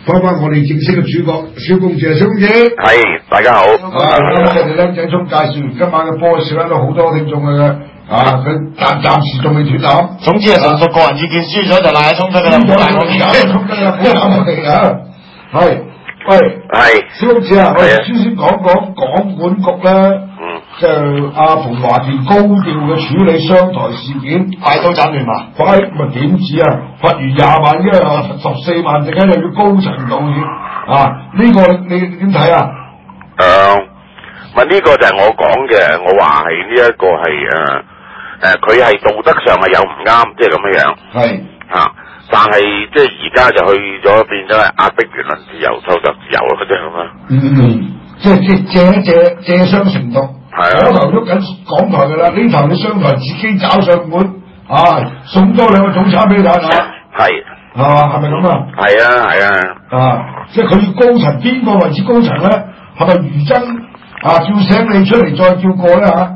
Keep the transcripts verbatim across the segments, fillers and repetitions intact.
翻返我哋正式嘅主角，小公子啊，小公子， 係大家好。 啊，咁我哋僆仔聰介紹完今晚嘅波嘅時候，都好多聽眾嘅，啊，佢暫暫時仲未斷檔。 總之係純屬個人意見，輸咗就賴阿聰得㗎啦，唔好賴我哋㗎， 聰得啦，唔好賴我哋啊。係，喂，係，小公子啊，我哋先先講講港管局咧。就阿馮華田高調嘅處理商台事件， 快刀斬亂麻， 快咪點止啊？罰完廿萬，因為話十四萬，陣間又要高層道歉啊！呢、這個你你點睇啊？ 誒，咪呢個就係我講嘅，我話係呢一個係誒誒，佢、呃、係道德上係有唔啱，即係咁樣樣。係啊，但係即係而家就去咗變咗係壓迫言論自由、操作自由咯，即係咁啊。嗯， 即係即係借借借商成毒。係啊，嗰頭喐緊港台㗎啦，呢頭你商台自己找上門，啊，送多兩個早餐俾你睇下。係，係嘛？係咪咁啊？係啊，係啊。啊，即係佢要高層，邊個為之高層咧？係咪余真啊？叫醒你出嚟再叫過咧嚇？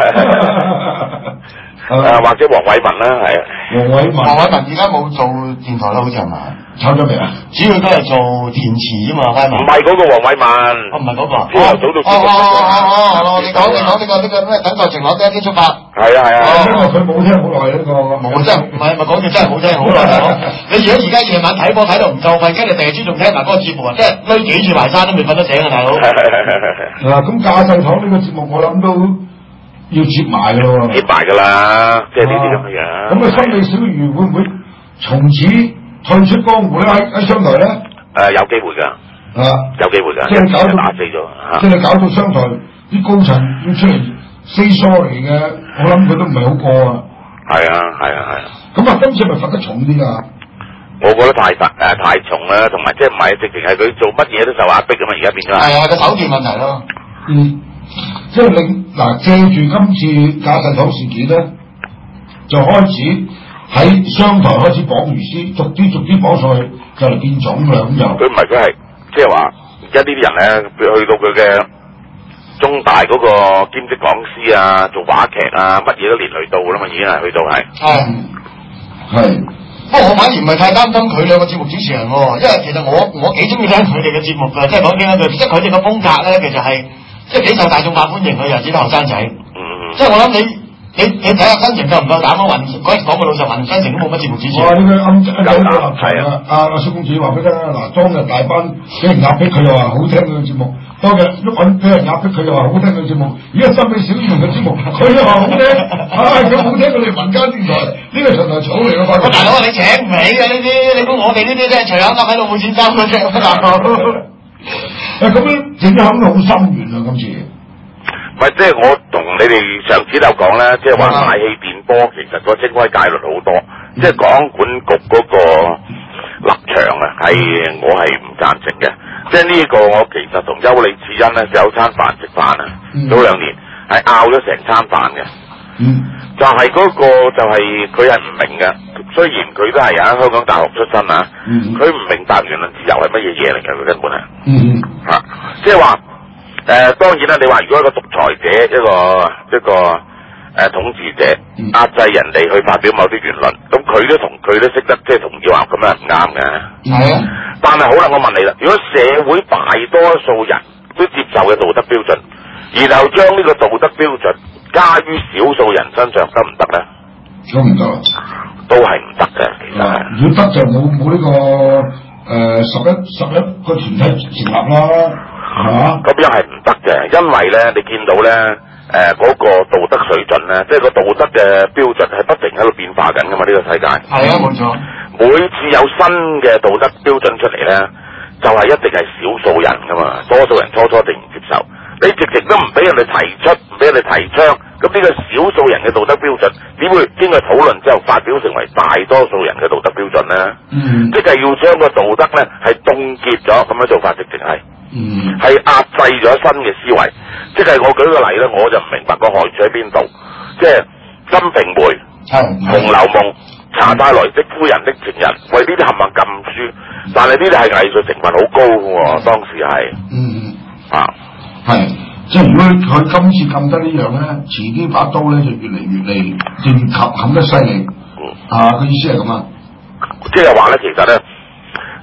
誒、啊、或者黃偉文啦，係啊，黃偉文，黃偉文而家冇做電台啦，好似係嘛？炒咗未啊？主要都係做填詞啫嘛，偉文。唔係嗰個黃偉文，哦唔係嗰個，朝頭早到朝頭早。哦哦哦，你講你講呢個呢個咩？等待晴朗第一天出發。係啊係啊。因為佢冇聽好耐呢個。冇真係唔係咪講句真係冇聽好耐咯？你如果而家夜晚睇波睇到唔夠瞓，跟住第二朝仲聽埋嗰個節目啊，即係攆幾次埋山都未瞓得醒啊，大佬。啊，咁駕駛堂呢個節目我諗都。要接埋噶咯，接埋噶啦，即係呢啲咁嘅樣。咁啊，心理小魚會唔會從此退出江湖咧？喺喺商台咧？誒、呃，有機會噶，啊，有機會噶，即係搞到打死咗，即係搞到商台啲高層要出嚟 say sorry 嘅，我諗佢都唔係好過啊。係啊，係啊，係啊。咁啊，今次係咪罰得重啲啊？我覺得太罰誒、呃、太重啦，同埋即係唔係直情係佢做乜嘢都受壓迫咁嘛，而家變咗係。係啊，個手段問題咯。嗯。即係你嗱，借住今次駕駛堂事件咧，就開始喺商台開始綁魚絲，逐啲逐啲綁上去，就嚟變種啦咁又。佢唔係佢係即係話，而家呢啲人咧，去到佢嘅中大嗰個兼職講師啊，做話劇啊，乜嘢都連累到啦嘛，已經係去到係。係係。不過我反而唔係太擔心佢兩個節目主持人喎，因為其實我我幾中意聽佢哋嘅節目㗎，即係講聽一句，即係佢哋嘅風格咧，其實係。即係幾受大眾化歡迎佢，尤其是啲後生仔。嗯，即係我諗你你你睇下新城夠唔夠膽啊？雲嗰陣講句老實，雲新城都冇乜節目主持。哇！呢個啱啱有個立場啊！阿阿蘇公子話俾你聽啊！嗱，當日大班俾人壓迫，佢又話好聽佢嘅節目；當日喐揾俾人壓迫，佢又話好聽佢嘅節目。而家森美小儀嘅節目，佢又話好聽。唉，佢好聽佢哋民間電台，呢個長頭草嚟嘅發覺。大佬，你請唔起嘅呢啲，你估我哋呢啲真係隨口噏喺度冇錢收嘅啫，大佬。誒，咁樣影響好深遠啊！今次，唔係即係我同你哋上次都有講咧，即係話大氣電波其實個清規戒律好多，嗯、即係港管局嗰個立場啊，係我係唔贊成嘅。即係呢個我其實同邱李次恩咧有餐飯食飯啊，早、嗯、兩年係拗咗成餐飯嘅。嗯，就係嗰個就係佢係唔明嘅，雖然佢都係喺香港大學出身啊，佢唔、嗯、明白言論自由係乜嘢嘢嚟嘅，佢根本係，嗯吓、啊，即係話誒，當然啦，你話如果一個獨裁者，一個一個誒、呃、統治者壓制人哋去發表某啲言論，咁佢都同佢都識得即係同意話咁樣唔啱嘅，係啊、嗯，但係好啦，我問你啦，如果社會大多數人都接受嘅道德標準，然後將呢個道德標準加於少數人身上得唔得咧？都唔得，都係唔得嘅。其實係，如果得就冇冇呢個誒十一十一個團體成立啦，係嘛？咁樣係唔得嘅，因為咧你見到咧誒嗰個道德水準咧，即係個道德嘅標準係不停喺度變化緊噶嘛？呢個世界係啊，冇錯。每次有新嘅道德標準出嚟咧，就係一定係少數人噶嘛，多數人初初一定唔接受。你直直都唔俾人哋提出，唔俾人哋提倡，咁呢個少數人嘅道德標準點會經過討論之後發表成為大多數人嘅道德標準咧？嗯，即係要將個道德咧係凍結咗，咁樣做法直情係，嗯，係壓制咗新嘅思維。即係我舉個例咧，我就唔明白個害處喺邊度。即係《金瓶梅》、《紅樓夢》、《查泰萊的夫人的情人》，為呢啲冚唪唥禁書，但係呢啲係藝術成分好高嘅喎，當時係，嗯啊。係，即係如果佢今次禁得呢樣咧，遲啲把刀咧就越嚟越利，就越冚冚得犀利。啊，個意思係咁啊，即係話咧，其實咧，即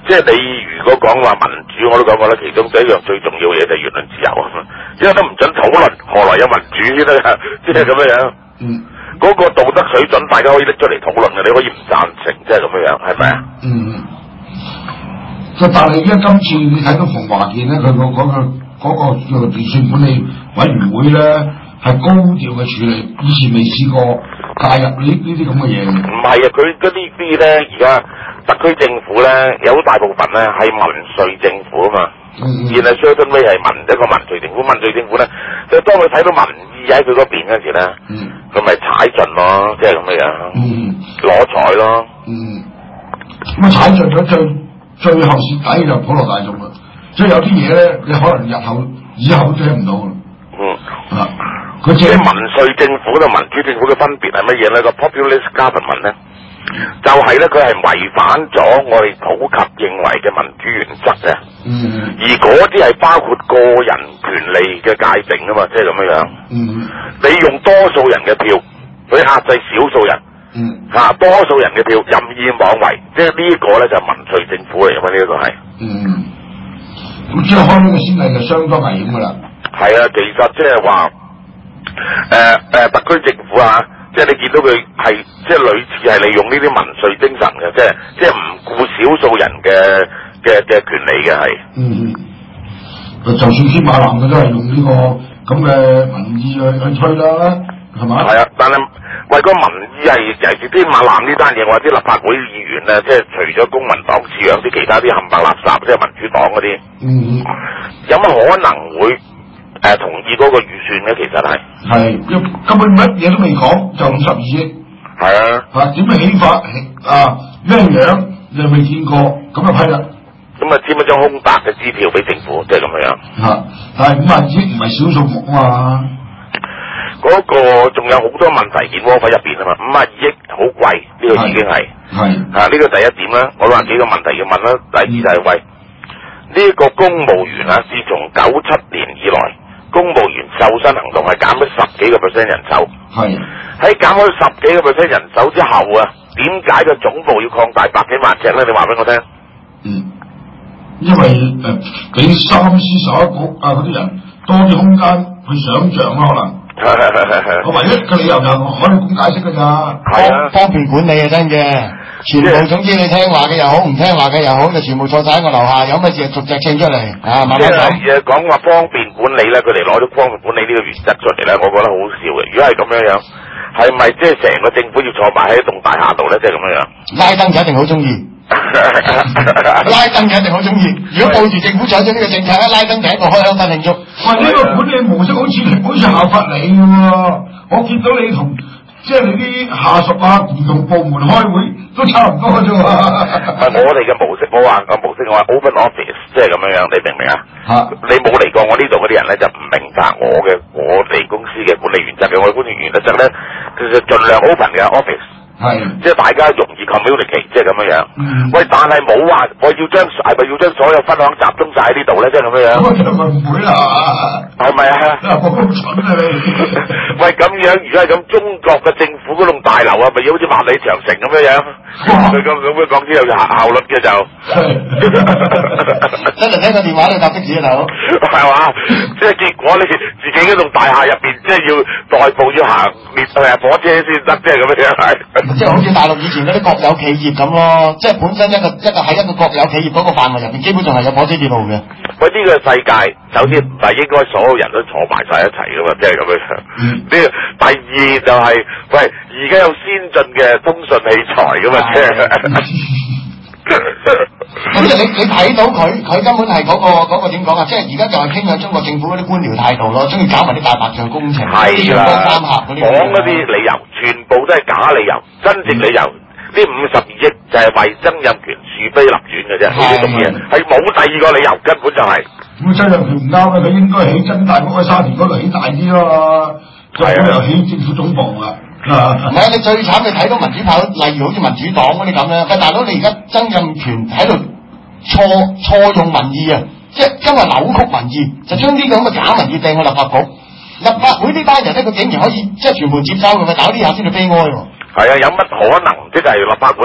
即係你如果講話民主，我都講過啦，其中第一樣最重要嘅嘢就係言論自由啊嘛，因為都唔准討論，何來有民主先得㗎？即係咁樣樣。嗯。嗰個道德水準，大家可以拎出嚟討論嘅，你可以唔贊成，即係咁樣樣，係咪啊？嗯。但係而家今次你睇到馮華健咧，佢個嗰個嗰個叫做電訊管理委員會咧，係高調嘅處理，以前未試過介入呢呢啲咁嘅嘢。唔係啊，佢嗰啲啲咧，而家特區政府咧，有好大部分咧係民粹政府啊嘛。嗯。然後 certain way 係民一個民粹政府，民粹政府咧，就當佢睇到民意喺佢嗰邊嗰時咧，嗯，佢咪踩盡咯，即係咁嘅樣。嗯。攞彩咯。嗯。咁啊，踩盡咗最。最後蝕底就普羅大眾啦，所以有啲嘢咧，你可能日後以後都聽唔到。嗯，啊，佢即係民粹政府同民主政府嘅分別係乜嘢咧？個 populist government 咧，就係咧佢係違反咗我哋普及認為嘅民主原則嘅。嗯，而嗰啲係包括個人權利嘅界定啊嘛，即係咁樣樣。嗯，你用多數人嘅票去壓制少數人。嗯，吓、啊、多數人嘅票任意妄為，即係呢一個咧就係民粹政府嚟嘅嘛，呢、這、一個係。嗯，咁即係開呢個先例就相當危險噶啦。係啊，其實即係話，誒、呃、誒、呃，特區政府啊，即係你見到佢係即係類似係利用呢啲民粹精神嘅，即係即係唔顧少數人嘅嘅嘅權利嘅係。嗯嗯，就算天馬南嘅都係用呢、這個咁嘅民意去去推啦，係嘛？係啊，但係。為個民意係尤其是天馬南呢單嘢，或者立法會議員咧，即係除咗公民黨似樣啲其他啲冚唪垃圾，即係民主黨嗰啲，嗯，有乜可能會誒、呃、同意嗰個預算咧？其實係係，根本乜嘢都未講，就五十二億，係啊，啊點樣起法啊咩樣你未見過，咁就批啦，咁啊簽一張空白嘅支票俾政府，即係咁樣樣，嚇、啊，但係五十二億唔係小數目啊嘛。嗰個仲有好多問題件窩喺入邊啊嘛，五十二億好貴，呢、這個已經係係啊呢、這個第一點啦。我話幾個問題要問啦。第二就係、是、喂呢、這個公務員啊，自從九七年以來，公務員瘦身行動係減咗十幾個 percent 人手。係喺減咗十幾個 percent 人手之後啊，點解個總部要擴大百幾萬尺咧？你話俾我聽。嗯，因為誒俾、呃、三司十一局啊嗰啲人多啲空間去想像咯，可能。係係係係係，我唯一嘅理由就可以咁解釋㗎咋，方方便管理啊真嘅，全部總之你聽話嘅又好，唔聽話嘅又好，就全部坐晒喺我樓下，有乜事逐隻稱出嚟啊，慢慢講。即係講話方便管理咧，佢哋攞咗方便管理呢個原則出嚟咧，我覺得好笑嘅。如果係咁樣樣，係咪即係成個政府要坐埋喺一棟大廈度咧？即係咁樣樣。拉登就一定好中意。拉登一定好中意，如果抱住政府採取呢個政策咧，拉登第一個開香檳慶祝。喂，呢個管理模式好似好似效法你嘅喎，我見到你同即係你啲下屬啊，唔同部門開會都差唔多啫喎。係我哋嘅模式，我話個模式，我話 open office，即係咁樣樣，你明唔明啊？嚇！你冇嚟過我呢度嗰啲人咧，就唔明白我嘅我哋公司嘅管理原則嘅。我哋管理原則咧，其實盡量 open 嘅 office。係，即係大家容易 communicate，即係咁樣樣。嗯、喂，但係冇話我要將係咪要將所有分享集中晒喺呢度咧？即係咁樣樣。咁其實咪唔會啦，係咪啊？我咁蠢啊你！喂，咁樣如果係咁，中國嘅政府嗰棟大樓啊，咪要好似萬里長城咁樣樣？佢咁咁樣講先有效效率嘅就。真係聽個電話你搭的士啊，大佬。係嘛？即係結果你自己嗰棟大廈入邊，即係要代步要行列誒火車先得，即係咁樣樣係。即係好似大陸以前嗰啲國有企業咁咯，即係本身一個一個喺一個國有企業嗰個範圍入邊，基本上係有火車鐵路嘅。喂，呢個世界首先唔係應該所有人都坐埋晒一齊噶嘛，即係咁樣。呢、嗯、第二就係、是、喂，而家有先進嘅通訊器材噶嘛，即係。咁即係你你睇到佢佢根本係嗰、嗰個嗰個點講啊？即係而家就係傾向中國政府嗰啲官僚態度咯，中意搞埋啲大白象工程，係啦，三峽嗰啲講嗰啲理由，全部都係假理由，真正理由呢五十二億就係為曾蔭權樹碑立傳嘅啫，呢啲咁嘢係冇第二個理由，根本就係、是。咁曾蔭權唔啱啊！佢應該起增大嗰個沙田嗰度起大啲啊嘛，就冇理由起政府總部啊。唔係啊！你最慘你睇到民主派，例如好似民主黨嗰啲咁樣，喂大佬你而家曾蔭權喺度錯錯用民意啊！即係今日扭曲民意，就將呢個咁嘅假民意掟去立法局，立法會呢班人咧，佢竟然可以即係全部接收，咁咪搞呢下先至悲哀喎！係啊，有乜可能即係立法會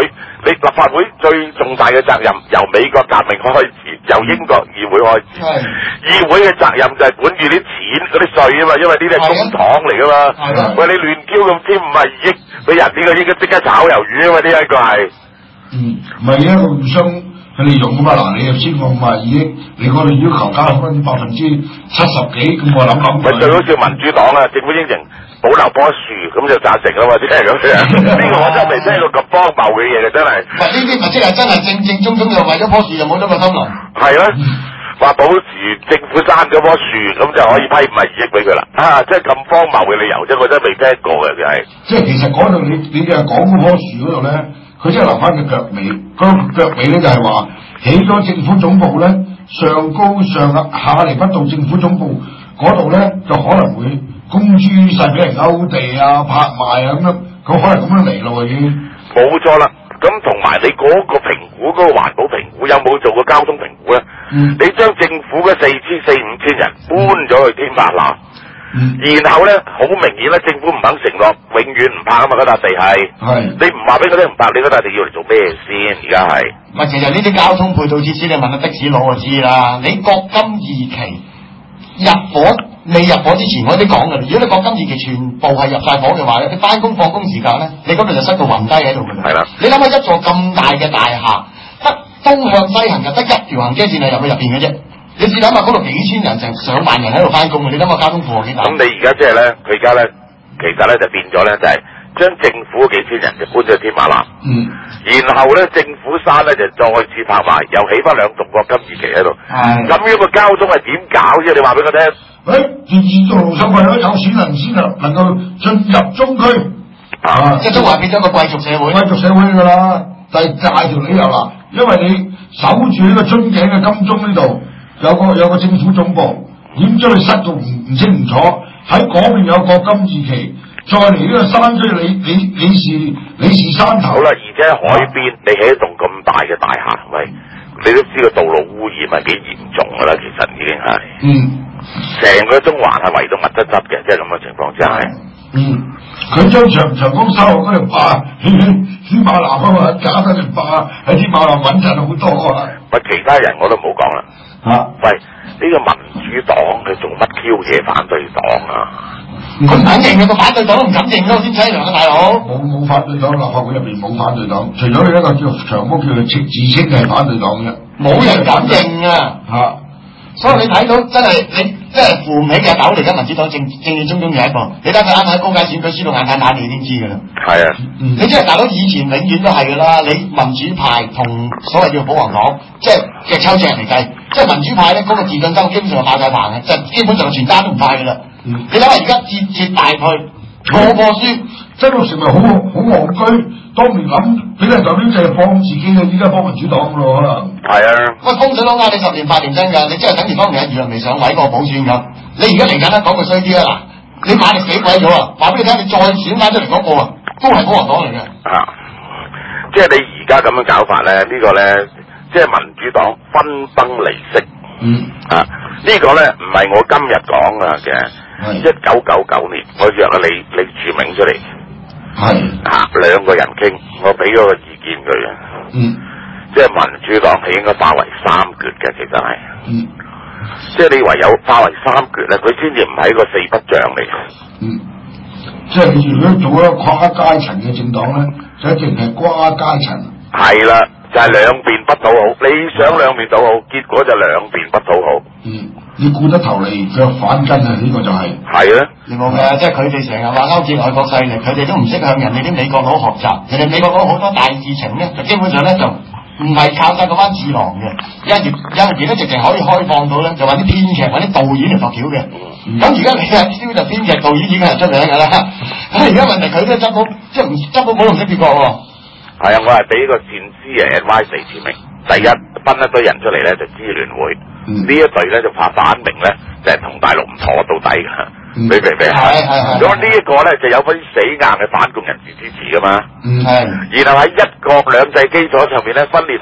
你立法會最重大嘅責任由美國革命開始，由英國議會開始。議會嘅責任就係管住啲錢嗰啲稅啊嘛，因為呢啲係公帑嚟噶嘛。喂，你亂 Q 咁簽五十二億俾人，呢個應該即刻炒魷魚啊嘛，呢一個係。 嗯，唔係一個互相。佢哋用啊嘛，嗱，你又先我五十二億，你嗰度要求加分百分之七十幾，咁我諗諗。咪最好似民主黨啊，政府應承保留棵樹，咁就贊成啊嘛，即係咁樣。呢個我真係未聽過咁荒謬嘅嘢嘅，真係。唔係呢啲咪即係真係正正宗宗又為咗棵樹又冇咗個森林。係啦，話保持政府生咗棵樹，咁就可以批五十二億俾佢啦。啊，即係咁荒謬嘅理由啫，我真係未聽過嘅，真係。即係其實嗰度你你就係講嗰棵樹嗰度咧。佢即係留翻嘅腳尾，嗰、那個腳尾咧就係話起咗政府總部咧，上高上下嚟不到政府總部嗰度咧，就可能會公諸於世俾人勾地啊、拍賣啊咁樣，佢可能咁樣嚟咯已經。冇錯啦，咁同埋你嗰個評估，嗰、那個環保評估有冇做過交通評估咧？嗯、你將政府嘅四千四五千人搬咗去天白南。嗯、然後咧，好明顯咧，政府唔肯承諾，永遠唔拍啊嘛！嗰笪地係，係你唔話俾佢哋唔拍，你嗰笪地要嚟做咩先？而家係，唔係其實呢啲交通配套設施，你問下的士佬就知啦。你國金二期入伙未入伙之前，我都講噶啦。如果你國金二期全部係入晒伙嘅話咧，你翻工放工時間咧，你嗰度就塞到暈低喺度噶啦。係啦，你諗下一座咁大嘅大廈，得東向西行就得一條行車線係入去入邊嘅啫。你試諗下嗰度幾千人成上萬人喺度翻工嘅，你諗下交通負荷幾大？咁你而家即係咧，佢而家咧，其實咧就變咗咧，就係、是、將政府幾千人就搬咗去天馬南，嗯，然後咧政府山咧就再次拍賣，又起翻兩棟國金二期喺度，係咁樣個交通係點搞啫？你話俾我聽。誒，電子道路收費咧，有錢人先能能夠進入中區，啊，即係都話變咗個貴族社會，貴族社會㗎啦。但係大條理由啦，因為你守住呢個樽頸嘅金鐘呢度。有個有個政府總部，點將佢塞到唔唔清唔楚？喺嗰邊有國金二期，再嚟呢個山區李李李氏李氏山頭。好啦，而且海邊、啊、你起一棟咁大嘅大廈，喂，你都知道道路污染係幾嚴重噶啦，其實已經係。嗯。成個中環係圍到密質質嘅，即係咁嘅情況之下。嗯。佢將長長江三號嗰條壩，天馬南啊嘛，假得條壩喺天馬南穩陣好多啊。喂，其他人我都唔好講啦。啊！喂，呢、這個民主黨佢做乜 Q 嘢反對黨啊？佢唔肯認嘅，個反對黨都唔敢認咯，先凄涼啊，大佬！冇冇反對黨，立法會入邊冇反對黨，除咗你一個叫長毛叫佢自自稱係反對黨嘅，冇人敢認啊！嚇、啊！所以你睇到真係你真係扶唔起嘅斗嚟嘅，民主黨正正正宗宗嘅一個，你睇佢啱啱喺高階選舉輸到眼睇眼，你先知㗎啦。係啊，嗯、你即係大佬以前永遠都係㗎啦，你民主派同所謂叫保皇黨，即係嘅抽象嚟計，即係民主派咧嗰、那個自信心基本上係爆晒棚嘅，就基本上全家都唔派㗎啦。嗯、你諗下而家節節敗退，個個輸，真係成為好好戇居。當年諗俾人代表就係幫自己嘅，依家幫民主黨㗎咯可能。係啊。喂，風水佬嗌你十年八年真㗎，你真係等於當年阿余若薇上位個補選咁。你而家嚟緊咧講句衰啲啊嗱，你馬力死鬼咗啊！話俾你聽，你再選翻出嚟嗰個啊，都係保皇黨嚟嘅。啊，即係你而家咁樣搞法咧，呢、這個咧，即係民主黨分崩離析。嗯。啊，這個、呢個咧唔係我今日講啊嘅，一九九九年我約咗李李柱銘出嚟。係啊，兩個人傾，我俾咗個意見佢啊。嗯，即係民主黨係應該化為三決嘅，其實係。嗯，即係你唯有化為三決咧，佢先至唔係一個四不像嚟。嗯，即係你如果做一個跨階層嘅政黨咧，就一定係跨階層。係啦，就係、是、兩邊不討好，你想兩邊討好，結果就兩邊不討好。嗯。你顧得頭嚟腳反跟啊！呢、這個就係係啊，你冇嘅，即係佢哋成日話勾結外國勢力，佢哋都唔識向人哋啲美國佬學習。人哋美國佬好多大事情咧，就基本上咧就唔係靠晒嗰班智囊嘅，因為因為而家直情可以開放到咧，就揾啲編劇、揾啲導演嚟度橋嘅。咁而家你啊，呢就編劇、導演已經係出名㗎啦。咁而家問題佢都執到，即係唔執到冇同識別國喎。係啊，我係俾個善思嘅 advice 嚟指明。第一，分一堆人出嚟咧就支聯會，嗯、一隊呢一隊咧就怕反明咧就係、是、同大陸唔妥到底㗎，嗯、你明唔明啊？係係係。咁呢一個咧就有份死硬嘅反共人士支持㗎嘛。嗯係。然後喺一國兩制基礎上面咧分裂為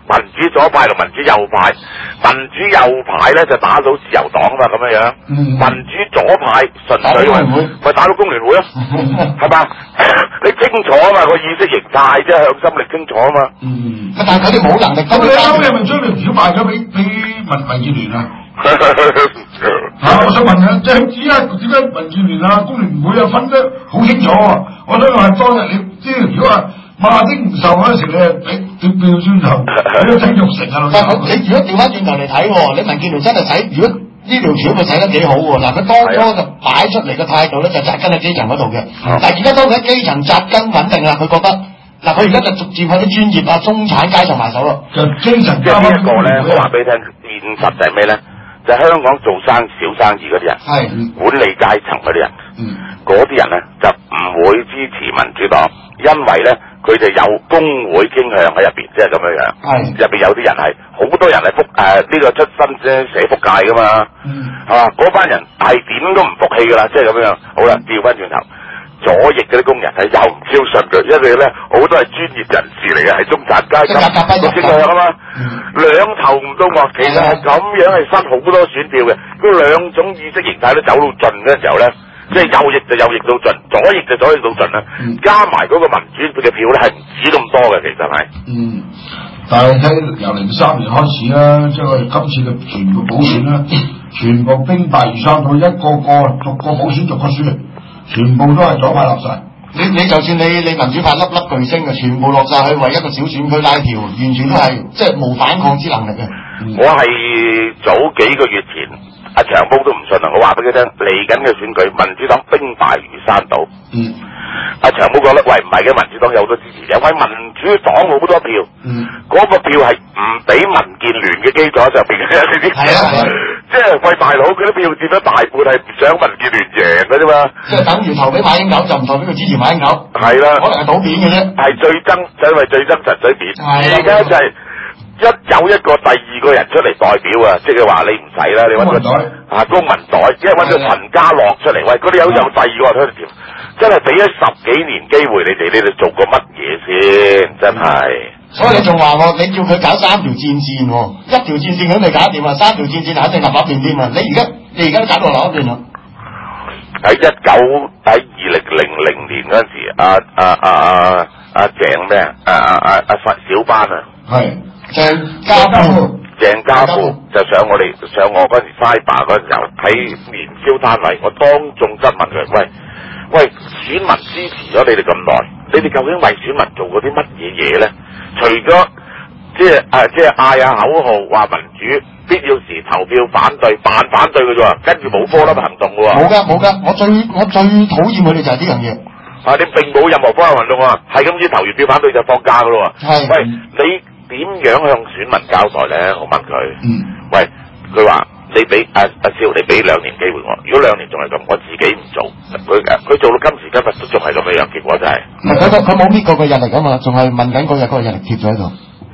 民主左派同民主右派，民主右派咧就打到自由黨嘛咁樣樣，嗯、民主左派純粹咪打到工聯會咯，係嘛？你清楚啊嘛個意識形態啫，向心力清楚啊嘛。嗯，但係佢哋冇能力。咁你啱你係咪將條票賣咗俾俾民民建聯啊？嚇、啊！我想問下，即係依家點解民建聯啊、工聯會啊分得好清楚啊？我想話當日你即係如果話馬丁唔受嗰陣時，你係俾條票先受，你都整肉食啊！但係你如果調翻轉頭嚟睇，你民建聯真係使，如果呢條橋佢使得幾好喎。嗱，佢當初就擺出嚟嘅態度咧，就紮根喺基層嗰度嘅。但係而家當佢喺基層紮根穩定啦，佢覺得嗱，佢而家就逐漸向啲專業啊、中產階層埋手咯。就基層即係呢一個咧，我話俾你聽，現實就係咩咧？就係香港做生小生意嗰啲人，係管理階層嗰啲人，嗰啲、嗯、人咧就唔會支持民主黨，因為咧佢哋有工會傾向喺入邊，即係咁樣樣。係入邊有啲人係好多人係福誒呢個出身啫社福界噶嘛，係嘛？嗰班人係點都唔服氣噶啦，即係咁樣。好啦，調翻轉頭。左翼嗰啲工人係又唔超順嘅，因為咧好多係專業人士嚟嘅，係中產階級個傾向啊嘛，兩頭唔到岸，其實係咁樣係失好多選票嘅。嗰兩種意識形態都走到盡嘅時候咧，即係右翼就右翼到盡，左翼就左翼到盡啦。嗯、加埋嗰個民主嘅票咧係唔止咁多嘅，其實係。嗯，但係睇由零三年開始啦，即係我哋今次嘅全部補選啦，全部兵敗如山倒，一個個逐個補選逐個輸。全部都係左派落晒，你你就算你你民主派粒粒巨星嘅，全部落晒去為一個小選區拉票，完全都係即係冇反抗之能力嘅。嗯、我係早幾個月前，阿長毛都唔信啊！我話俾佢聽，嚟緊嘅選舉，民主黨兵敗如山倒。嗯，阿長毛覺得，喂唔係嘅，民主黨有好多支持者，喂民主黨好多票，嗯，嗰個票係唔俾民建聯嘅基礎上邊嘅，你知係啊。即係喂大佬，佢啲票佔咗大半係唔想民建聯贏嘅啫嘛。即係等於投俾馬英九，就唔代表佢支持馬英九。係啦，可能係賭片嘅啫。係最憎，就因為最憎陳水扁。係而家就係一有一個第二個人出嚟代表啊，即係話你唔使啦，你揾個袋啊公民袋，即係揾個陳家樂出嚟。喂，嗰啲有有第二個人出嚟調，真係俾咗十幾年機會你哋，你哋做過乜嘢先？真係。所以你仲話我，你叫佢搞三條戰線喎，一條戰線佢未搞掂啊，三條戰線肯定立立亂添啊！你而家你而家都搞到立立亂啦。喺一九喺二零零零年嗰陣時，阿阿阿阿阿鄭咩啊？阿阿阿阿小班啊，係鄭家富，鄭家富就上我哋上我嗰陣時 Cyber 嗰陣時候喺年宵攤位，我當眾質問佢：喂喂，選民支持咗你哋咁耐，你哋究竟為選民做過啲乜嘢嘢咧？除咗即係誒，即係嗌下口號話民主，必要時投票反對，扮反對嘅啫，跟住冇科粒行動嘅喎。冇噶冇噶，我最我最討厭佢哋就係呢樣嘢。啊，你並冇任何科粒行動啊，係咁先投完票反對就放假嘅咯喎。係。喂，你點樣向選民交代咧？我問佢。嗯。喂，佢話你俾阿阿少，你俾兩年機會我，如果兩年仲係咁，我自己唔做。佢佢做到今時今日都仲係咁嘅樣，結果就係、是。唔係佢佢冇搣過個日曆㗎嘛，仲係問緊嗰日嗰個日曆貼咗喺度。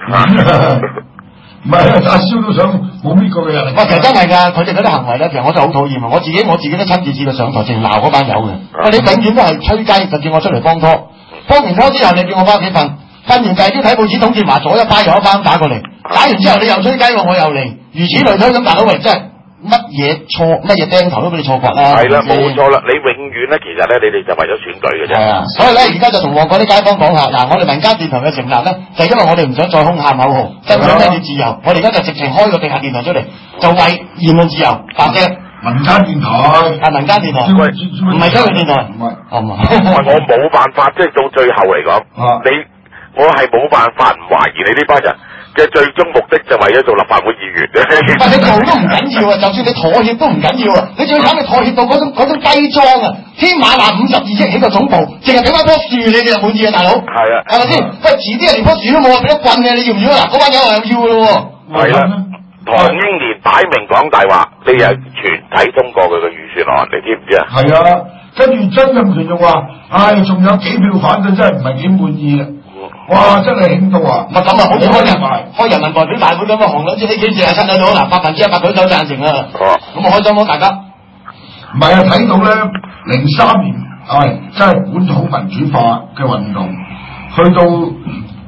唔係阿蕭都想冇搣過嘅日曆。喂，其實真係㗎，佢哋嗰啲行為咧，其實我就好討厭啊！我自己我自己都親自試過上台，淨鬧嗰班友嘅。喂，你永遠都係吹雞，就叫我出嚟幫拖。幫完拖之後，你叫我翻屋企瞓，瞓完第二朝睇報紙，統計埋左一班右一班打過嚟，打完之後你又吹雞喎，我又嚟，如此類推咁，大佬喂真係。乜嘢錯乜嘢釘頭都俾你錯掘啦！係啦，冇錯啦！你永遠咧，其實咧，你哋就為咗選舉嘅啫。係啊，所以咧，而家就同旺角啲街坊講下，嗱，我哋民間電台嘅成立咧，就係因為我哋唔想再空喊口號，爭取咩自由。我哋而家就直情開個地下電台出嚟，就為言論自由發聲。民間電台係民間電台，唔係商業電台。唔係，唔係，我冇辦法，即係到最後嚟講，你我係冇辦法唔懷疑你呢班人。嘅最終目的就為咗做立法會議員。但你做都唔緊要啊，就算你妥協都唔緊要啊。你最慘你妥協到嗰種嗰種低裝啊，天馬話五十二億起個總部，淨係俾翻棵樹你哋就滿意啊，大佬。係啊，係咪先？喂，遲啲啊連棵樹都冇啊，俾一棍嘅，你要唔要啊？嗰班友話要嘅咯。係啦，唐英年擺明講大話，你係全體通過佢嘅預算案，你知唔知啊？係啊，跟住曾蔭權就話：，唉，仲有幾票反對，真係唔係幾滿意啊！哇！真係興到啊！唔係咁啊，好似開人開人民代表大會咁啊，紅兩支呢幾隻啊，七睇到嗱，百分之一百舉手贊成啊！哦，咁啊開心咯，大家。唔係啊，睇到咧，零三年係真係本土民主化嘅運動，去到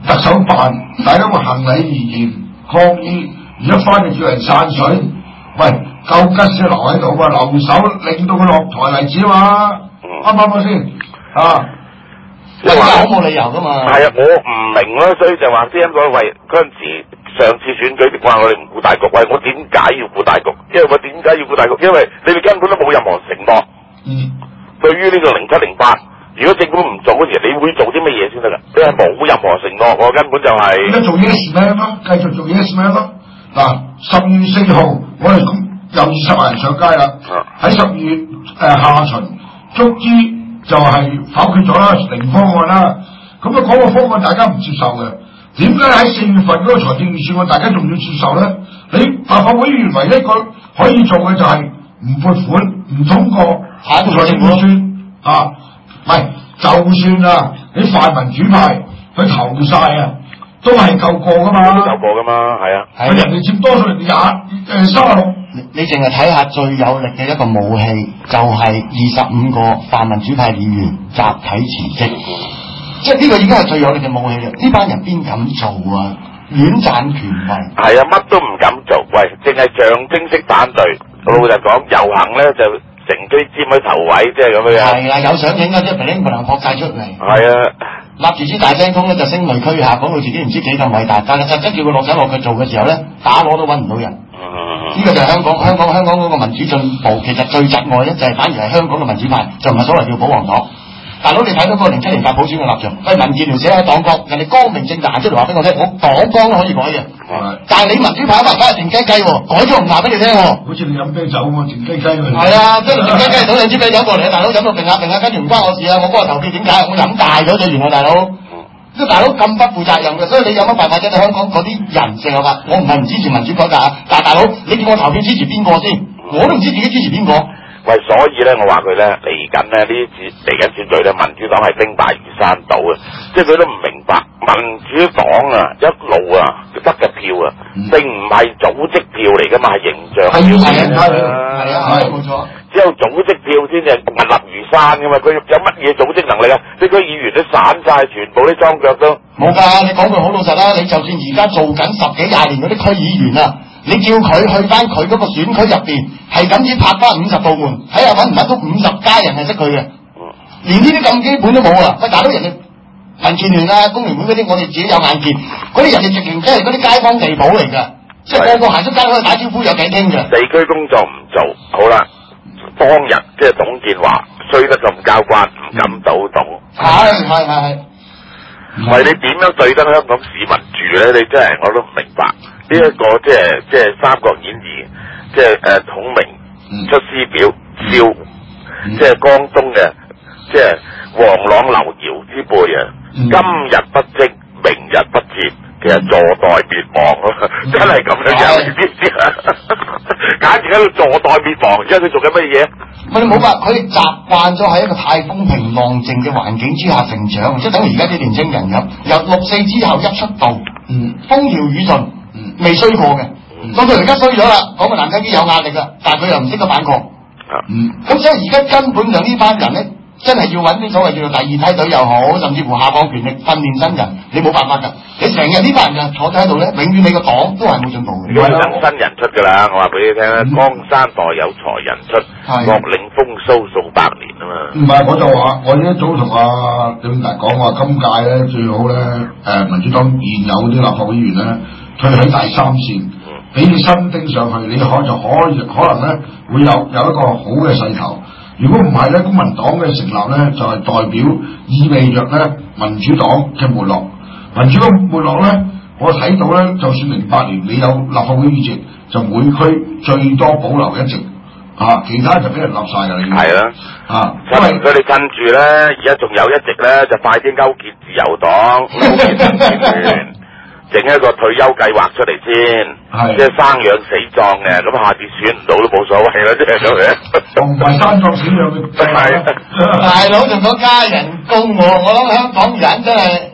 特首辦，大家會行禮而言抗議，而一翻就叫人散水。喂，夠吉先留喺度啊，留守令到佢落台嚟止嘛，啱唔啱先？啊， 喂，好冇理由噶嘛。 係啊，我唔明咯，所以就話啲咁講，喂，嗰陣時上次選舉話我哋唔顧大局，喂，我點解要顧大局？因為我點解要顧大局？因為你哋根本都冇任何承諾。 嗯。 對於呢個零七零八，如果政府唔做嗰時，你會做啲乜嘢先得㗎？你係冇任何承諾，我根本就係、是。 而家做 yes man 咯，繼續做 yes man 咯。嗱，十二月四號我哋咁有二十萬人上街啦。喺十二月誒、呃、下旬，終之就係否決咗啦，零方案啦。咁啊，嗰個方案大家唔接受嘅，點解喺四月份嗰個財政預算案大家仲要接受咧？你立法會議員唯一一個可以做嘅就係唔撥款、唔通過下一個財政預算啊！喂，就算啊，你泛民主派佢投晒啊，都係夠過噶嘛？ 夠過噶嘛？係啊， 係人哋佔多數，人哋廿誒三十六。 你你淨係睇下最有力嘅一個武器，就係二十五個泛民主派議員集體辭職，即係呢個已經係最有力嘅武器啦！呢班人邊敢做啊？亂賺權位。 係啊，乜都唔敢做，喂，淨係象徵式反對。老實講，遊行咧就乘機佔喺頭位，即係咁樣。 係啦，有相影啊，即係平平無能撲晒出嚟。 係啊。 立住支大聲公咧就聲淚俱下，講到自己唔知幾咁偉大，但係實質叫佢落手落腳做嘅時候咧，打鑼都揾唔到人。呢、嗯、個就係香港香港香港嗰個民主進步，其實最窒礙咧就係反而係香港嘅民主派，就唔係所謂叫保皇黨。大佬你睇到嗰個零七零八普選嘅立場，喂，民建聯寫喺黨綱，人哋光明正大行出嚟話俾我聽，我黨綱都可以改嘅。嗯、但係你民主派話梗係靜雞雞喎，改咗唔話俾你聽喎。 好似你飲啤酒咁啊，靜雞雞喎。 係啊，即係靜雞雞倒兩支啤酒過嚟啊，大佬飲到揈下揈下，跟住唔關我事啊，我嗰日投票點解？我飲大咗咗，原來大佬。即係大佬咁不負責任嘅，所以你有乜辦法啫？香港嗰啲人成日話我唔係唔支持民主改革啊，但係大佬你叫我投票支持邊個先？我都唔知自己支持邊個。喂， 所以咧，我話佢咧嚟緊咧呢啲次嚟緊選舉咧，民主黨係兵敗如山倒啊！即係佢都唔明白民主黨啊一路啊得嘅票啊，嗯、並唔係組織票嚟噶嘛，係形象票嚟㗎。 係啊，係冇錯。 只有組織票先至屹立如山噶嘛，佢有乜嘢組織能力啊？呢個議員都散晒，全部啲裝腳都冇㗎。你講句好老實啦，你就算而家做緊十幾廿年嗰啲區議員啊，你叫佢去翻佢嗰個選區入邊，係咁先拍翻五十道門，睇下揾唔揾到五十家人係識佢嘅。嗯、連呢啲咁基本都冇啊！喂，大佬人哋民建聯啊、工聯會嗰啲，我哋自己有眼見，嗰啲人哋直情真係嗰啲街坊地保嚟㗎，即係個個行出街可以打招呼有偈傾嘅。 地區工作唔做，好啦。當日即係董建華衰得咁交關，唔敢倒董。 係係係係。 喂，你點樣對得香港市民住咧？你真係我都唔明白。呢、這、一個即係即係《三國演義》，即係誒孔明出師表，笑即係江東嘅，即係王朗、劉繇之輩啊。今日不爭，明日不戰。其實坐待滅亡咯，真係咁樣樣，你知唔知啊？簡直喺度坐待滅亡，而家佢做緊乜嘢？ 喂，你冇辦法，佢哋習慣咗喺一個太風平浪靜嘅環境之下成長，即係等於而家啲年青人咁。由六四之後一出道，嗯，風調雨順，嗯，未衰過嘅。到到而家衰咗啦，講個難聽啲有壓力啦，但係佢又唔識得反抗。嗯，咁所以而家根本就呢班人咧。真係要揾啲所謂叫做第二梯隊又好，甚至乎下放權力訓練新人，你冇辦法㗎。你成日呢班人就坐喺度咧，永遠你個黨都係冇進步嘅。 要等新人出㗎啦，我話俾你聽啦，嗯、江山代有才人出，惡領風騷數百年啊嘛。 唔係，我就話我一早同阿李永達講話，今屆咧最好咧，誒、呃、民主黨現有啲立法會議員咧退喺第三線，俾你新丁上去，你可就可以可能咧會有有一個好嘅勢頭。如果唔係咧，公民黨嘅成立咧，就係、是、代表意味着咧民主黨嘅沒落。民主黨沒落咧，我睇到咧，就算零八年你有立法會議席，就每區最多保留一席，啊，其他就俾人立晒㗎啦。 係啦， 啊， 因為佢哋趁住咧，而家仲有一席咧，就快啲勾結自由黨，勾結民權。整一個退休計劃出嚟先，即係生養死葬嘅，咁下次選唔到都冇所謂啦，即係咁樣。 唔係生葬死養嘅， 係大佬仲講加人工喎，我諗香港人真係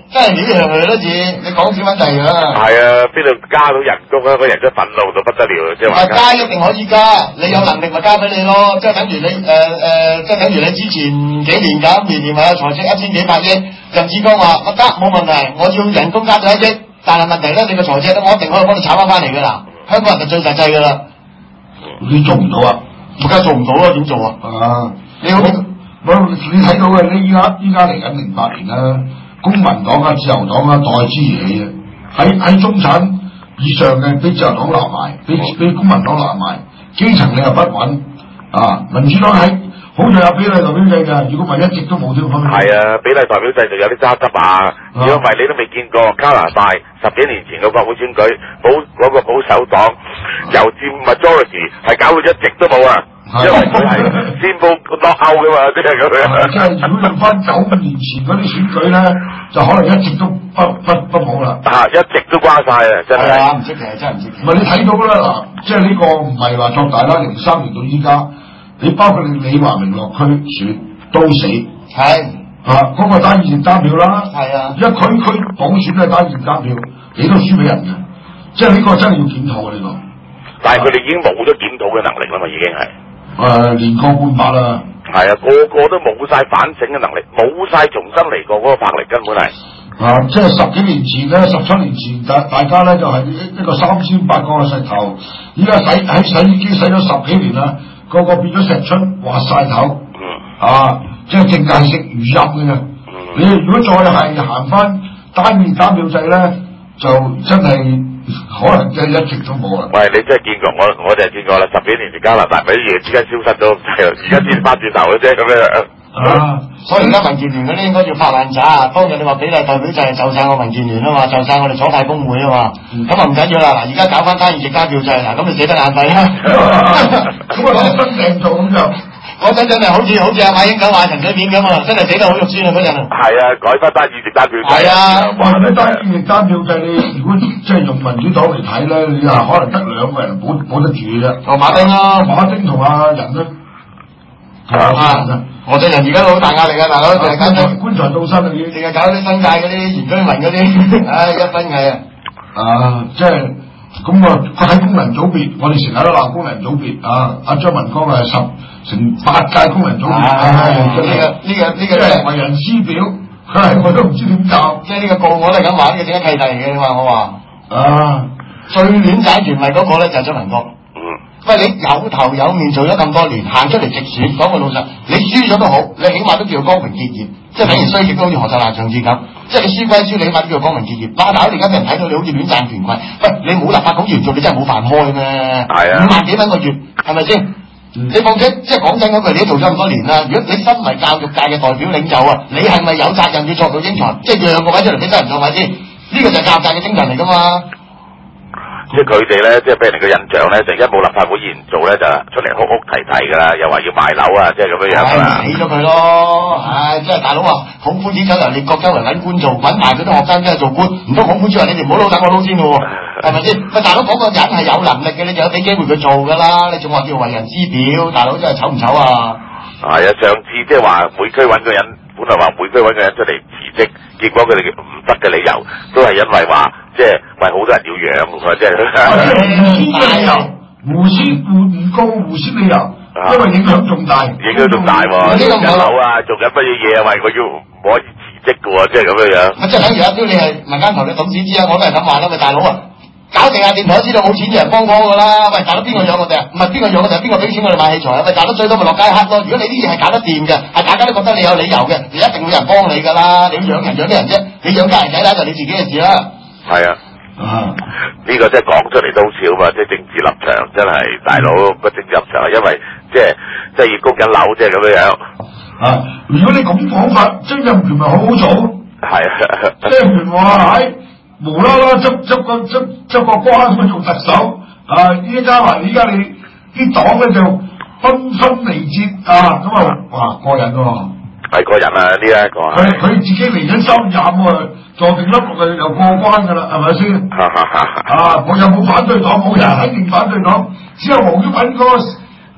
真係撩上去都似你講小蚊仔㗎。 係啊，邊度加到人工啊？個人真憤怒到不得了，即係話。 加一定可以加，你有能力咪加俾你咯，即係等於你誒誒、呃，即係等於你之前幾年咁，年年咪有財赤一千幾百億，任志剛話我得冇問題，我要人工加咗一億，但係問題咧，你個財赤咧，我一定可以幫你炒翻翻嚟㗎啦。香港人就最實際㗎啦。 你做唔到啊？ 而家做唔到啊？點做啊？啊！你好， 我你睇到嘅，你依家依家嚟緊零八年啦，公民黨啊、自由黨啊代之而起嘅，喺喺中產以上嘅俾自由黨拿埋，俾俾公民黨拿埋，基層你又不穩啊！民主黨喺好在有比例代表制嘅，如果唔係一直都冇呢個方面。係啊，比例代表制就有啲揸執啊！如果唔係你都未見過加拿大十幾年前嘅國會選舉，保嗰、嗰個保守黨由佔 majority 係搞到一直都冇啊！因為佢係先報落後嘅嘛，即係咁樣。 即係如果用翻九五年前嗰啲選舉咧，就可能一直都不不不好啦。 啊，一直都瓜晒啊！真係。係啊，唔識嘅，真係唔識嘅。 唔係你睇到啦嗱，即係呢個唔係話作大啦，零三年到依家，你包括你李華明落區選都死。係。啊，嗰、嗰個單議席單票啦。係啊。一區區補選都係單議席單票，你都輸俾人嘅，即係呢個真係要檢討啊！呢、呢個。 但係佢哋已經冇咗檢討嘅能力啦嘛，已經係。 誒、呃，年過半百啦， 係啊，個個都冇晒反省嘅能力，冇晒重新嚟過嗰個魄力，根本係啊，即係十幾年前咧，十七年前大大家咧就係、是、一一個三千八個石頭，依家洗喺洗衣機洗咗十幾年啦，個個變咗石春滑晒頭，嗯，啊，即係淨係食餘音嘅啫。嗯，你如果再係行翻單議單票制咧，就真係。可能真係一直都冇啦。 喂，你真係見過我，我就係見過啦。十幾年前加拿大咪啲嘢之間消失咗，而家先翻轉頭嘅啫咁樣。 啊，所以而家民建聯嗰啲應該要發爛渣。當日你話比例代表就係就晒我民建聯啊嘛，就晒我哋左派工會啊嘛。咁啊唔緊要啦，嗱而家搞翻單議席加票制，嗱咁你死得眼閉啦。 咁啊攞新訂做咁就。 嗰陣真係好似好似阿馬英九話陳水扁咁啊，真係死得好肉酸啊嗰陣。 係啊，改翻單議席單票制。 係啊， 話咩單議席單票制？你如果即係用民主黨嚟睇咧，你啊可能得兩個人保保得住嘅啫。哦，馬丁啦，馬丁同阿人咧。啊，我哋人而家都好大壓力啊，大佬，就係簡直棺材到身啊，淨係搞啲新界嗰啲原居民嗰啲，唉，一分係啊。啊，即係。咁啊，佢喺功能組別，我哋成日都鬧功能組別啊！阿張文光係十成八屆功能組別，唉，呢個呢個呢個真係為人師表，唉，我都唔知點教。即係呢個個我都係咁話，呢個點解契弟嚟嘅？你話我話啊，最亂解權位嗰個咧就係張文光。嗯。喂，你有頭有面做咗咁多年，行出嚟直選，講句老實，你輸咗都好，你起碼都叫光明結業，即係等於衰極都好似何秀蘭上次咁。即係你輸歸輸，你起碼都叫光明結業。嗱，但係而家俾人睇到你好似亂賺權貴，喂，你冇立法局員做，你真係冇飯開咩？係啊，五萬幾蚊個月，係咪先？嗯、你況且即係講真嗰句，你都做咗咁多年啦。如果你身為教育界嘅代表領袖啊，你係咪有責任要作到英才？即係讓個位出嚟俾新人做位先？呢、這個就係教育界嘅精神嚟噶嘛。 即係佢哋咧，即係俾人嘅印象咧，就一冇立法會議員做咧，就出嚟哭哭啼啼噶啦，又話要賣樓啊，即係咁樣樣啦。死咗佢咯！唉，即係大佬話孔夫子走由列國周圍揾官做，揾埋佢啲學生真係做官，唔通孔夫子話你哋唔好撈等我撈先咯？係咪先？喂，大佬嗰個人係有能力嘅，你就有俾機會佢做噶啦，你仲話叫為人師表，大佬真係醜唔醜啊？係啊，上次即係話每區揾個人，本來話每區揾個人出嚟辭職，結果佢哋唔得嘅理由，都係因為話即係喂好多人要養，佢即係胡仙理由，胡仙胡唔告胡仙理由，因為影響重大，影響重大喎，呢個唔好啊，做緊乜嘢嘢啊？喂，我要唔可以辭職嘅喎，即係咁樣樣。即係等於阿彪，你係民間台嘅董事之一，我都係咁話啦，喂，大佬啊！搞地下電台知道冇錢嘅人幫幫噶啦，喂，大佬邊個養我哋啊？唔係邊個養我哋，邊個俾錢我哋買器材啊？喂，大佬最多咪落街黑咯。如果你啲嘢係搞得掂嘅，係大家都覺得你有理由嘅，你一定會有人幫你噶啦。你養人養咩人啫？你養家人仔啦，就你自己嘅事啦。係啊，呢、啊、個真係講出嚟都好笑嘛，即係政治立場真係大佬個政治立場，因為即係即係要供緊樓，即係咁樣樣。啊，如果你咁講法，曾蔭權咪好好做？係啊，曾蔭權話係。無啦啦執執個執執個瓜咁做特首啊！依家話依家你啲黨咧就紛紛離節啊！咁啊，哇過癮喎！係過癮啊！呢一個佢佢自己離咗三任喎，坐定粒落去又過關噶啦，係咪先？啊！我又冇反對黨，冇人肯定反對黨，只有黃毓民嗰個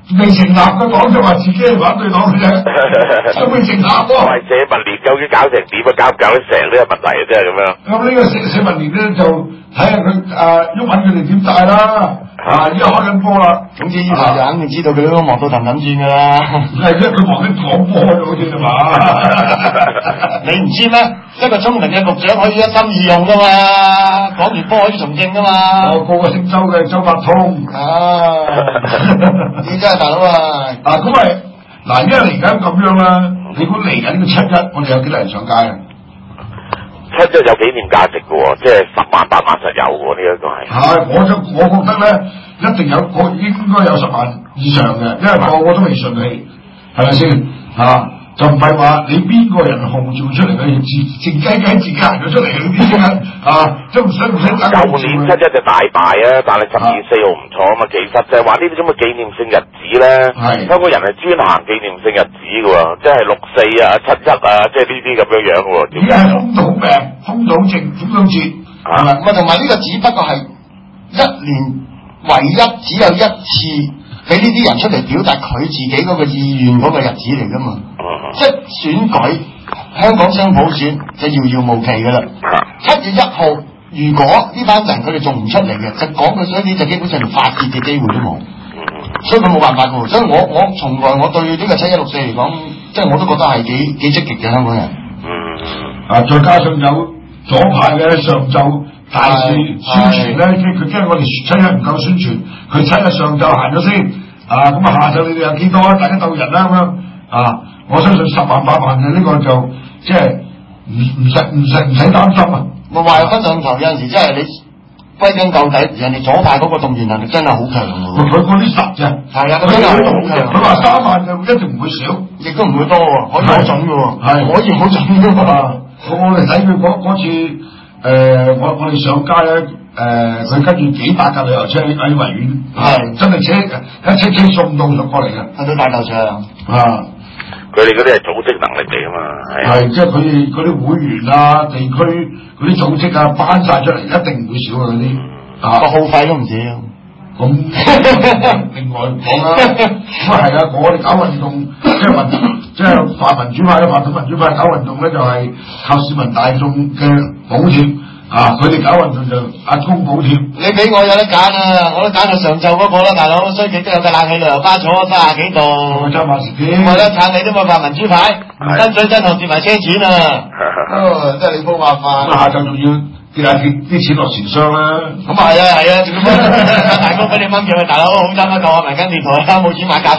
未成立嘅黨就話自己係反對黨嘅啫，都未成立喎。 喂，社民連究竟搞成點啊？搞唔搞得成呢個問題啊？真係咁樣。 咁呢個社社民連咧就睇下佢誒毓民佢哋點帶啦。啊！依家開緊波啦， 總之呢排就肯定知道佢都忙到氹氹轉噶啦。 係啫，佢忙緊講波啫，好似係嘛？ 你唔知咩？一個聰明嘅局長可以一心二用噶嘛，講完波可以從政噶嘛。 我個個姓周嘅周伯通啊！你真係大佬啊！ 啊咁咪嗱，因為嚟緊咁樣啦，你估嚟緊呢個七一，我哋有幾多人上街啊？ 七一有紀念價值嘅喎，即係十萬八萬實有喎，呢一個係。 係，我就我覺得咧，一定有個應該有十萬以上嘅，因為個個都未順氣，係咪先？啊，就唔係話你邊個人號召出嚟嘅，自靜雞雞自己行咗出嚟嗰啲啊，都唔使唔使等。 舊年七一就大敗啊，但係十二月四號唔錯啊嘛。其實就係話呢啲咁嘅紀念性日子咧，香港人係專行紀念性日子嘅喎，即係六四啊、七一啊，即係呢啲咁樣樣嘅喎。 而家係風土病、風土症、風土節，係咪？ 唔係同埋呢個只不過係一年唯一只有一次俾呢啲人出嚟表達佢自己嗰個意願嗰個日子嚟㗎嘛。嗯、即係選舉香港雙普選就遙遙無期㗎啦。七月一號，如果呢班人佢哋仲唔出嚟嘅，就講佢所以就基本上連發泄嘅機會都冇。所以佢冇辦法㗎。所以我我從來我對呢個七一六四嚟講，即係我都覺得係幾幾積極嘅香港人。 嗯。啊，再加上有左派嘅上晝大肆宣傳咧，即係佢驚我哋七一唔夠宣傳，佢七日上晝行咗先。啊，咁啊下晝你哋有幾多啊？大家鬥人啦咁樣。啊，我相信十萬八萬嘅呢個就即係唔唔使唔使唔使擔心啊！ 我話分兩頭，有陣時即係你歸根究底，人哋左派嗰個動員能力真係好強㗎。 佢嗰啲實嘅， 係啊，佢真係好強。 佢話三萬就一定唔會少， 亦都唔會多喎，可以好準㗎喎， 係可以好準㗎嘛。 我我哋睇佢嗰嗰次誒、呃，我我哋上街咧誒，佢、呃、跟住幾百架旅遊車喺維園，係真係車一車車送到咗過嚟嘅， 去到大球場啊！ 佢哋嗰啲係組織能力嚟㗎嘛， 係即係佢哋嗰啲會員啊、地區嗰啲組織啊，搬晒出嚟，一定唔會少嘅嗰啲，啊個耗費都唔少。 咁另外講啦，咁啊係啊，我哋搞運動即係民，即係泛民主派、泛統民主派搞運動咧，就係、是、靠市民大眾嘅補貼。啊！佢哋搞運動就阿公補貼， 你俾我有得揀啊！我都揀到上晝嗰個啦，大佬衰極都有個冷氣旅遊巴坐三十幾度， 我揸馬時添， 我得撐你都冇泛民主派，唔跟水真學跌埋車錢啊！哦，真係你冇辦法。 咁下晝仲要跌下跌啲錢落船商啦。 咁啊係啊係啊，仲要幫大哥俾你掹住佢，大佬好爭一嚿啊！民間電台啦，冇錢買架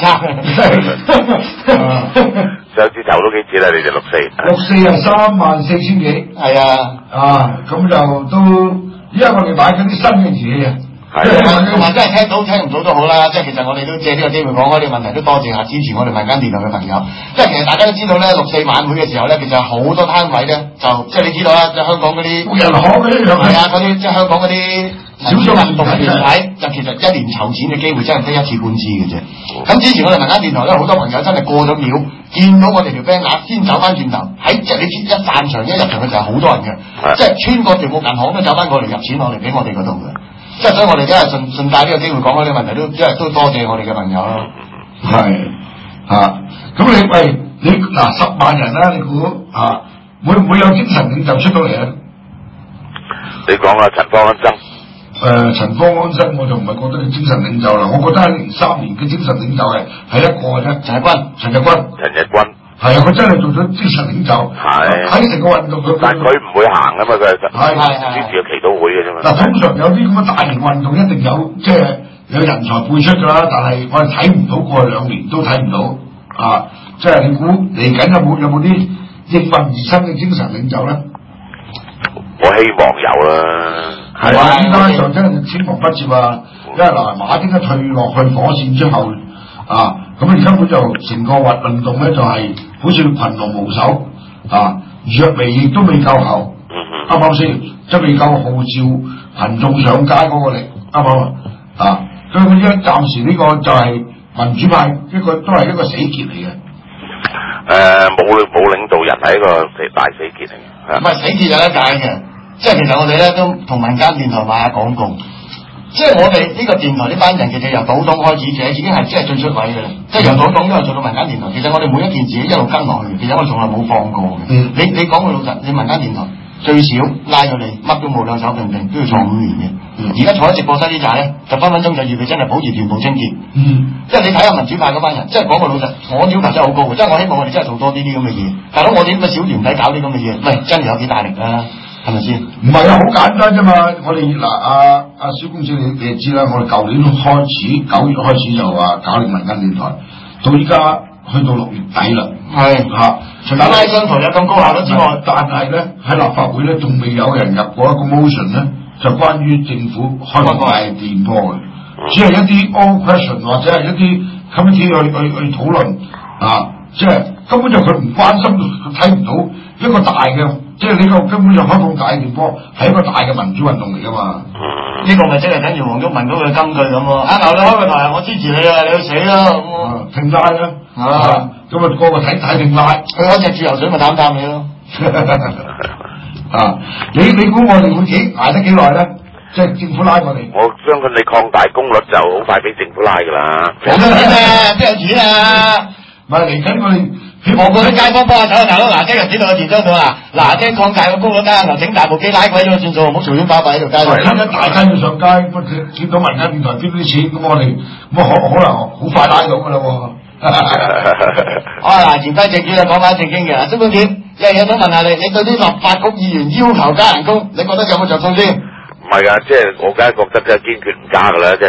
撐。 上次籌到幾錢啊？你哋六四？ 六四啊，三萬四千幾。 係啊， 啊，咁就都，依家我哋買緊啲新嘅儀器啊。 係啊，同埋真係聽到聽唔到都好啦。即係其實我哋都借呢個機會講開呢個問題，都多謝下支持我哋民間電台嘅朋友。即係其實大家都知道咧，六四晚會嘅時候咧，其實好多攤位咧，就即係你知道啦，即係香港嗰啲人行嗰啲係啊，嗰啲即係香港嗰啲少數運動嘅團體，就其實一年籌錢嘅機會真係得一次半次嘅啫。咁之前我哋民間電台咧，好多朋友真係過咗廟，見到我哋條 banner 先走翻轉頭，喺即係你知一散場一入場嘅時候好多人嘅，即係穿過條木銀行都走翻過嚟入錢落嚟俾我哋嗰度嘅。即係所以我哋真係順順帶呢個機會講開呢個問題，都即係都多謝我哋嘅朋友咯。 係嚇，咁你喂你嗱十萬人啦，你估啊會唔會有精神領袖出到嚟啊？ 你講啊，陳方安生。 誒、呃，陳方安生我就唔係覺得佢精神領袖啦，我覺得喺零三年嘅精神領袖係係一個嘅啫，陳日君，陳日君， 陳日君。係啊，佢真係做咗精神領袖， 係喺成個運動佢， 但佢唔會行噶嘛，佢係係係支持個祈禱會嘅啫嘛。 嗱，通常有啲咁嘅大型運動一定有即係有人才輩出噶啦，但係我哋睇唔到過去兩年都睇唔到啊！即係你估嚟緊有冇有冇啲應運而生嘅精神領袖咧？ 我希望有啦。 係啊，依家就真係青黃不接啊！因為嗱，馬丁一退落去火線之後啊，咁你根本就成個運運動咧就係、是。好似群龍無首啊，若微亦都未夠喉，啱唔啱先？即係未夠號召群眾上街嗰個力，啱唔啱啊？所以佢依家暫時呢個就係民主派一個都係一個死結嚟嘅。誒、 呃，冇冇領導人係一個死大死結嚟嘅。 唔係死結有得解嘅，即係其實我哋咧都同民間電台買下廣告。 即係我哋呢個電台呢班人，其實由島董開始，其實已經係即係最出位嘅啦。即係由島董一路做到民間電台，其實我哋每一件事一路跟落去，其實我從來冇放過嘅。嗯，你你講句老實，你民間電台最少拉到你乜都冇，兩手平平都要坐五年嘅。而家、嗯、坐喺直播室呢扎咧，就分分鐘就預備真係保持全部清潔。嗯，即係你睇下民主派嗰班人，即係講句老實，我要求真係好高嘅，即係我希望我哋真係做多啲啲咁嘅嘢。大佬，我哋咁嘅小團體搞啲咁嘅嘢，喂，真係有幾大力啊？係咪先？唔係啊，好簡單啫嘛！我哋嗱，阿阿小公子你你就知啦，我哋舊年開始九月開始就話搞呢個民間電台，到依家去到六月底啦。係嚇，除咗拉商台有咁高效率之外，但係咧喺立法會咧仲未有人入過一個 motion 咧，就關於政府開大電波嘅，只係一啲 all question 或者係一啲 committee 去去去討論啊，即係根本就佢唔關心，佢睇唔到一個大嘅。即係呢個根本就開放大電波，係一個大嘅民主運動嚟噶嘛？呢個咪即係等於黃毓民嗰個金句咁喎。啊，牛你開個台，我支持你啊，你去死啦咁。停拉啦，啊，咁啊個個睇睇停拉，佢開隻自由水咪擔擔你咯。啊，你你估我哋會幾捱得幾耐咧？即係政府拉我哋。我相信你擴大功率就好快俾政府拉噶啦。冇錢啊，邊有錢啊？唔係嚟緊我哋。我嗰啲街坊幫下手啊，大佬嗱，即日子到去田州度啊，嗱，即擴大個功率啦，嗱，整大部機拉鬼咗算數，唔好隨便巴閉喺條街度。係啦，大家要上街，乜見到民間電台邊啲錢，咁我哋咁可可能好快拉到噶啦喎。好啊，嗱，言歸正傳啊，講翻正經嘅。鍾公子，有嘢想問下你，你對啲立法局議員要求加人工，你覺得有冇着數先？唔係啊，即係我梗係覺得即係堅決唔加噶啦，即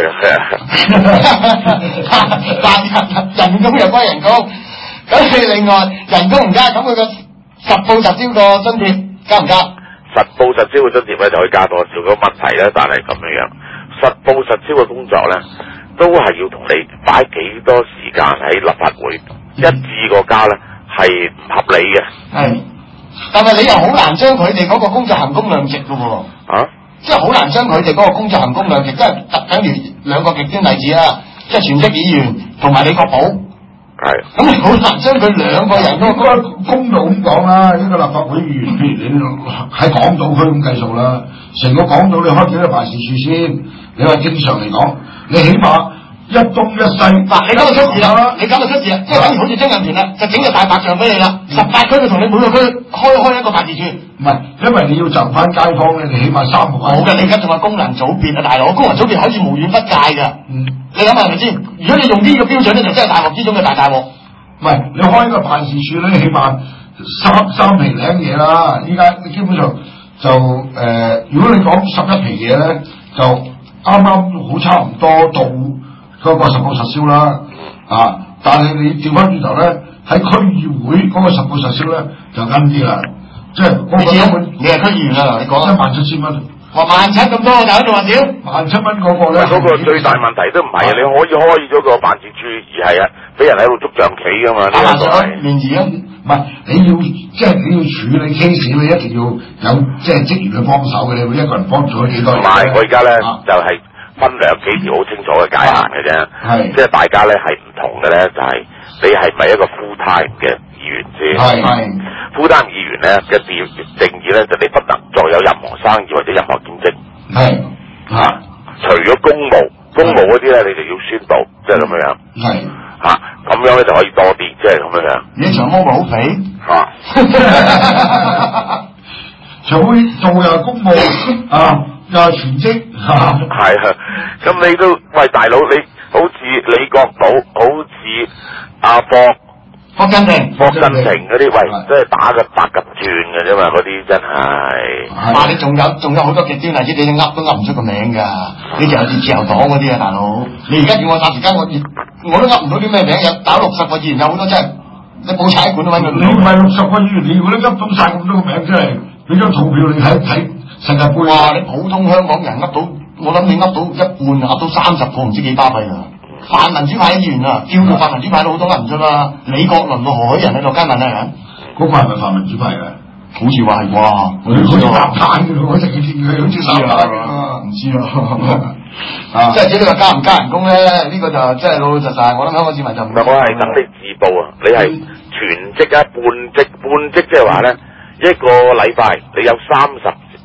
係。人工又歸人工。咁你另外人工唔加，咁佢個實報實銷個津貼加唔加？實報實銷嘅津貼咧就可以加多少？個問題咧，但係咁樣樣，實報實銷嘅工作咧，都係要同你擺幾多時間喺立法會、嗯、一致個加咧，係唔合理嘅。係，但係你又好難將佢哋嗰個工作衡工量值噶喎。啊？即係好難將佢哋嗰個工作衡工量值，即係等於兩個極端例子啦，即係全職議員同埋李國寶。係，咁你好難將佢兩個人嗰個公道咁講啦，呢個立法會議員，譬如你喺港島區咁計數啦，成個港島你開幾個辦事處先？你話正常嚟講，你起碼一東一西，嗱，你咁就出事啦，你咁就出事啦，即係等於好似曾蔭權啦，就整個大白象俾你啦，十八區就同你每個區開開一個辦事處。唔係，因為你要就翻街坊咧，你起碼三個。好嘅，你而家仲有功能組別啊，大佬，功能組別可以無遠弗屆㗎。嗯。你諗下係咪先？如果你用呢個標準咧，就真係大鑊之中嘅大大鑊。唔係，你開一個辦事處咧，起碼三三皮領嘢啦。依家你基本上就誒、呃，如果你講十一皮嘢咧，就啱啱好差唔多到嗰個實報實銷啦。啊，但係你調翻轉頭咧，喺區議會嗰個實報實銷咧就啱啲啦。即係嗰個根本你係區議員啊，你講一萬七千蚊。話萬七咁多，我就喺度話屌，萬七蚊嗰個咧，嗰個最大問題都唔係啊！你可以開咗個辦事處，而係啊，俾人喺度捉象棋噶嘛。打麻雀面兒啊，唔係你要即係你要處理 case，你一定要有即係職員去幫手嘅，你會一個人幫咗幾多？唔係，我而家咧就係分兩幾條好清楚嘅界限嘅啫。係，即係大家咧係唔同嘅咧，就係你係咪一個 full time 嘅議員先？係係。full time 議員咧嘅定定義咧，就你不能再有任何生意或者任何兼職。係嚇、啊，除咗公務，公務嗰啲咧，你就要宣導，即係咁樣樣。係嚇，咁樣咧就可以多啲，即係咁樣樣。你長毛咪好肥嚇，長毛做又公務啊，又係全職嚇。係啊，咁你都喂大佬，你好似李國寶，好似阿博。霍震霆，霍震霆嗰啲，喂，真係打個八級轉嘅啫嘛，嗰啲真係。哇！你仲有仲有好多極端例子，你噏都噏唔出個名㗎。你就係自由黨嗰啲啊，大佬。你而家叫我霎時間，我我都噏唔到啲咩名，有打六十個議員，有好多真係你報差館都揾佢。你唔係六十個議員，你如果你噏到曬咁多個名，真係俾張圖票你睇睇世界盃。哇！你普通香港人噏到，我諗你噏到一半，噏到三十個，唔知幾巴閉啊！泛民主派議員啊，叫做泛民主派都好多噏唔出啦。李國麟何許人喺度加問下人，嗰個係咪泛民主派嘅？好似話係啩，好似搭彈嘅，我成日見佢好似搭彈啊，唔知啊。啊，即係至於你話加唔加人工咧？呢、這個就即係老老實實，我諗香港市民就唔。我係等你自報啊！你係全職啊，半職半職即係話咧，一個禮拜你有三十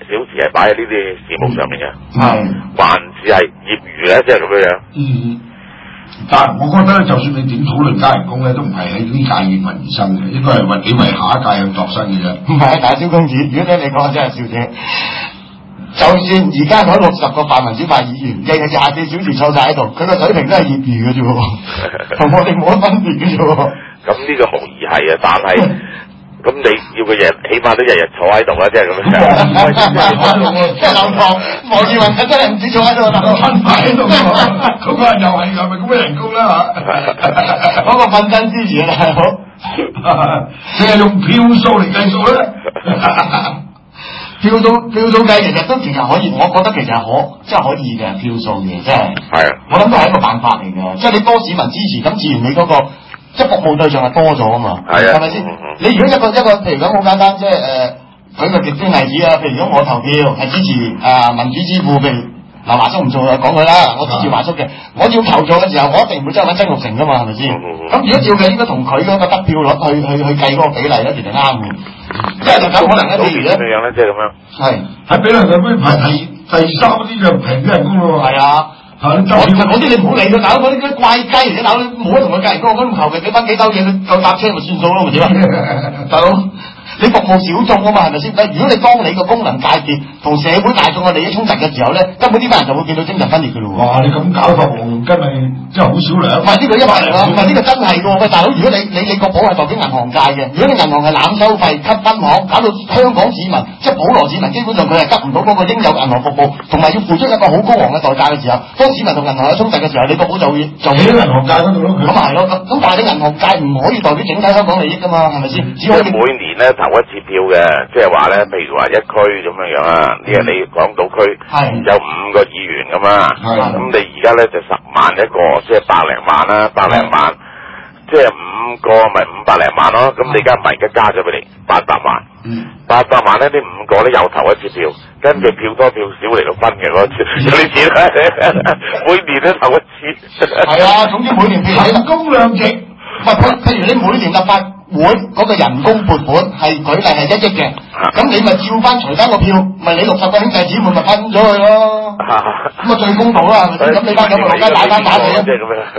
小時係擺喺呢啲事務上面嘅， 係， 還是係業餘咧？即係咁樣樣。 嗯。但係我覺得咧，就算你點討論加人工咧，都唔係喺呢屆應運而生嘅，應該係為你為下一屆去度身嘅啫。 唔係啊，大蕭公子，如果聽你講真係小姐，就算而家嗰六十個泛民主派議員，日日廿四小時坐晒喺度，佢個水平都係業餘嘅啫喎，同我哋冇乜分別嘅啫喎。 咁呢個無疑係啊，但係。咁你要個人起碼都日日坐喺度啦，即係咁樣。 即係劉唐、黃志雲真係唔止坐喺度，瞓身喺度。 嗰個人又係又係咁嘅人工啦嚇。 嗰個瞓身之前啊，大佬， 淨係用票數嚟計數咧。 票數票數計其實都其實可以，我覺得其實係可即係可以嘅票數嘅，真係。係啊。我諗都係一個辦法嚟嘅，即係你多市民支持，咁自然你嗰個。即係服務對象係多咗啊嘛，係咪先？你如果一個一個譬如講好簡單，即係誒舉個極端例子啊，譬如如果我投票係支持誒、呃、民主之父，譬如嗱華叔唔做就講佢啦，我支持華叔嘅，我要投票嘅時候，我一定唔會真係揾曾鈺成噶嘛，係咪先？咁如果照計應該同佢嗰個得票率去去去計嗰個比例咧，其實啱嘅。即係就咁可能咧，譬如咧， 咁樣咧，即係咁樣。係喺比例上邊排第第三嗰啲就平啲人工咯。 係啊。我嗰啲你唔好理佢，大佬嗰啲怪雞嚟嘅，大佬你冇得同佢計人工，我咁求其俾翻幾兜嘢，佢夠搭車咪算數咯，咪點啊？大佬，你服務小眾啊嘛，係咪先？如果你當你個功能界別同社會大眾嘅利益衝突嘅時候咧，根本呢班人就會見到精神分裂嘅咯喎。 哇！你咁搞法，黃榮根咪真係好少量。 唔係呢個一百零啦，唔係呢個真係嘅。喂，大佬，如果你你你個保係代表銀行界嘅，如果你銀行係濫收費、吸分行，搞到香港市民即係普羅市民，基本上佢係得唔到嗰個應有嘅銀行服務，同埋要付出一個好高昂嘅代價嘅時候，當市民同銀行有衝突嘅時候，你個保就會就喺銀行界嗰度咯。 咁係咯，咁咁但係你銀行界唔可以代表整體香港利益㗎嘛，係咪先？只可以每年咧投一次票嘅。即係話咧，譬如話一區咁樣樣啊，呢個你港島區有五個議員咁啊，咁你而家咧就十萬一個，即係百零萬啦，百零萬，即係五個咪五百零萬咯。咁你而家唔係而家加咗俾你八百萬，八百萬咧，呢五個咧又投一次票，根據票多票少嚟到分嘅嗰次嗰啲錢咧，每年都投一次。 係啊，總之每年譬如人工量值， 唔係譬如你每年立法會嗰個人工撥款係舉例係一億嘅，咁你咪照翻除翻個票，咪你六十個兄弟姊妹咪分咗佢咯，咁啊最公道啦，係咪先？咁你班咁嘅落街打翻打你啊！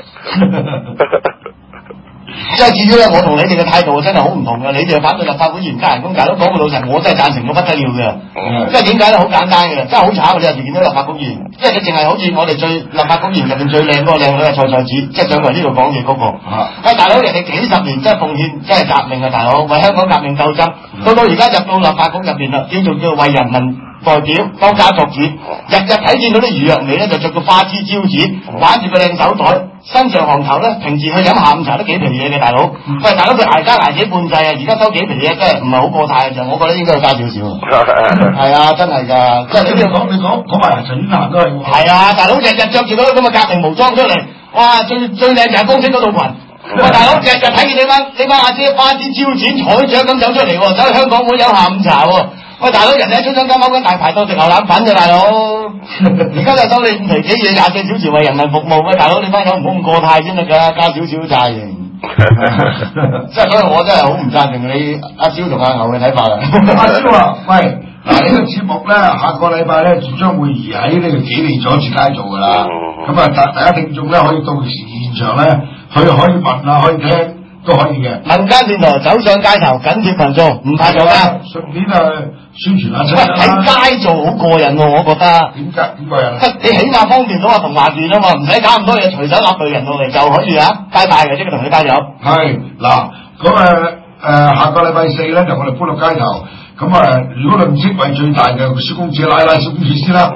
即係至於咧，我同你哋嘅態度真係好唔同嘅。你哋反對立法會議員加人工，大佬講句老實，我真係贊成到不得了嘅。即係點解咧？好簡單嘅，真係好慘嘅。你有時見到立法局議員，即係你淨係好似我哋最立法局議員入邊最靚嗰個靚女係蔡蔡子，即係上嚟呢度講嘢嗰個。喂，大佬，人哋幾十年真係奉獻，真係革命啊！大佬，為香港革命鬥爭，到到而家入到立法局入邊啦，叫做叫為人民代表當家作主，日日睇見到啲余若薇咧就着到花枝招展，玩住個靚手袋，身上行頭咧，平時去飲下午茶都幾皮嘢嘅大佬。喂，大佬佢捱家捱幾半世啊，而家收幾皮嘢真係唔係好過態嘅，我覺得應該要加少少。係啊，真係㗎，即係你呢度講你講講埋陳婉嫻都係。係啊，大佬日日着住嗰啲咁嘅革命無裝出嚟，哇！最最靚就係公式嗰套裙。喂，大佬日日睇見你班你班阿姐花枝招展彩雀咁走出嚟喎，走去香港會飲下午茶喎。喂，大佬，人哋喺中央金口跟大排檔食牛腩粉嘅大佬，而家就收你五皮幾嘢，廿四小時為人民服務。喂，大佬，你班友唔好咁過態先得㗎，加少少債型。即係所以我真係好唔贊成你阿蕭同阿牛嘅睇法啦。 阿蕭啊，喂，嗱呢個節目咧，下個禮拜咧就將會移喺呢個紀利佐治街做㗎啦。咁啊，大大家聽眾咧可以到時現場咧，佢可以問啊，可以聽。都可以嘅， 民間電台走上街頭，緊貼群眾，唔怕做㗎。 順便啊，宣傳下先。 喺街做好過癮喎，我覺得。 點解？點過癮？ 你起碼方便到阿同華健啊嘛，唔使搞咁多嘢，隨手揦隊人落嚟就可以啊，拜拜嘅，即係同你加油。係嗱，咁誒誒，下個禮拜四咧就我哋歡樂街頭。咁啊，如果論職位最大嘅蕭公子拉拉蕭公子先啦，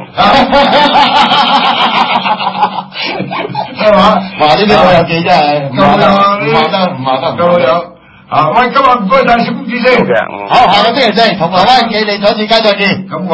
係嘛？ 哇！呢啲老友記真係唔話得，唔話得，唔話得， 老友啊！喂，今日唔該晒蕭公子先。 好，下個星期四同埋咧，紀利佐治街再見。咁我。